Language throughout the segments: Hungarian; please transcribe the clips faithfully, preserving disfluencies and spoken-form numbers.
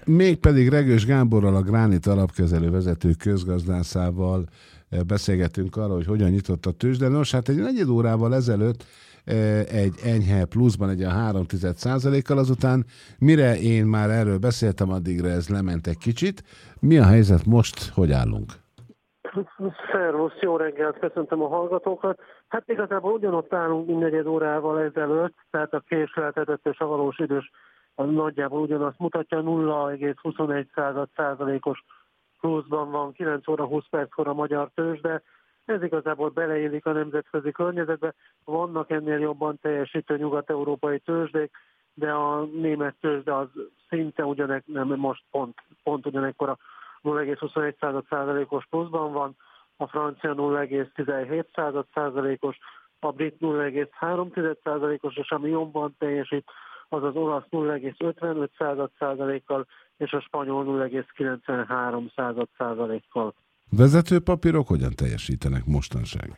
Mégpedig Regős Gáborral, a Gránit alapkezelő vezető közgazdászával beszélgetünk arról, hogy hogyan nyitott a tőzsde. Nos, hát egy negyed órával ezelőtt egy enyhe pluszban, egy a három tized százalékkal, azután mire én már erről beszéltem, addigra ez lement egy kicsit. Mi a helyzet most, hogy állunk? Szervusz, jó reggelt, köszöntöm a hallgatókat. Hát igazából ugyanott állunk, mint negyed órával ezelőtt, tehát a késleltetett és a valós idős nagyjából ugyanazt mutatja, nulla egész huszonegy százalékos pluszban van, kilenc óra húsz perckor a magyar tőzsde. Ez igazából beleillik a nemzetközi környezetbe. Vannak ennél jobban teljesítő nyugat-európai tőzsdék, de a német tőzsde az szinte ugyanek, nem most pont, pont ugyanekkor a nulla egész huszonegy százalékos pluszban van, a francia nulla egész tizenhét százalékos, a brit nulla egész három százalékos, és ami jobban teljesít, az az olasz nulla egész ötvenöt százalékkal, és a spanyol nulla egész kilencvenhárom százalékkal. Vezető papírok hogyan teljesítenek mostanság?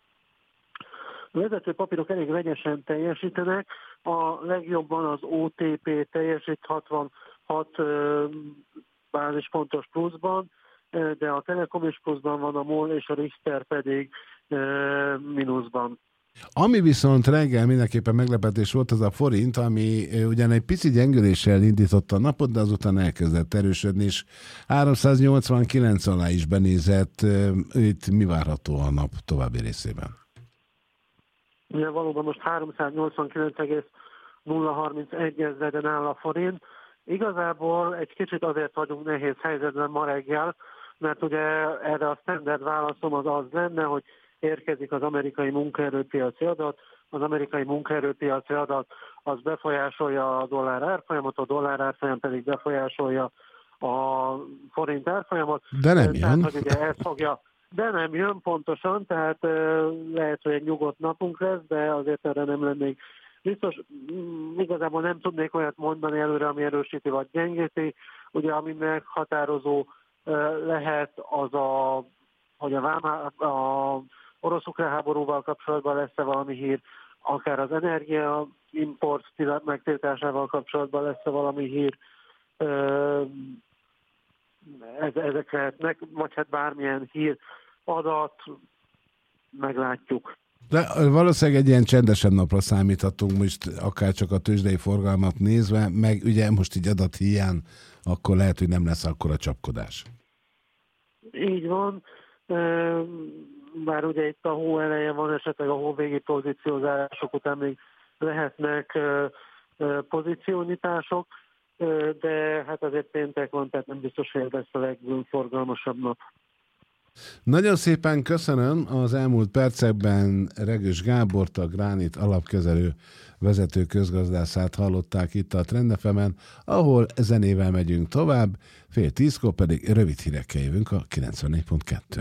A vezető papírok elég vegyesen teljesítenek, a legjobban az o té pé teljesít hatvanhat bázispontos pluszban, de a Telekom is pluszban van, a MOL és a Richter pedig mínuszban. Ami viszont reggel mindenképpen meglepetés volt, az a forint, ami ugyan egy pici gyengüléssel indította a napot, de azután elkezdett erősödni, és háromszáznyolcvankilenc alá is benézett. Itt mi várható a nap további részében? Ugye valóban most háromszáznyolcvankilenc egész nulla harmincegy ezreden áll a forint. Igazából egy kicsit azért vagyunk nehéz helyzetben ma reggel, mert ugye erre a standard válaszom az az lenne, hogy érkezik az amerikai munkaerőpiaci adat, az amerikai munkaerőpiaci adat az befolyásolja a dollár árfolyamot, a dollár árfolyam pedig befolyásolja a forint árfolyamot. De nem jön. Tehát, hogy ugye ez fogja, de nem jön pontosan, tehát lehet, hogy egy nyugodt napunk lesz, de azért erre nem lennék biztos. Igazából nem tudnék olyat mondani előre, ami erősíti vagy gyengíti. Ugye ami meghatározó lehet az a, hogy a, vámá, a orosz-ukrán háborúval kapcsolatban lesz-e valami hír, akár az energia import megtiltásával kapcsolatban lesz-e valami hír, ezek lehetnek, vagy hát bármilyen hír, adat, meglátjuk. De valószínűleg egy ilyen csendesebb napra számíthatunk most, akár csak a tőzsdei forgalmat nézve, meg ugye most így adat hiány, akkor lehet, hogy nem lesz akkora csapkodás. Így van. Bár ugye itt a hó eleje van, esetleg a hóvégi pozíciózások után még lehetnek pozíciónyitások, de hát azért péntek van, tehát nem biztos, hogy ez lesz a legforgalmasabb nap. Nagyon szépen köszönöm. Az elmúlt percekben Regős Gábort, a Gránit alapkezelő vezető közgazdászát hallották itt a Trend ef emen, ahol zenével megyünk tovább, fél tízkor pedig rövid hírekkel jövünk a kilencvennégy pont kettő.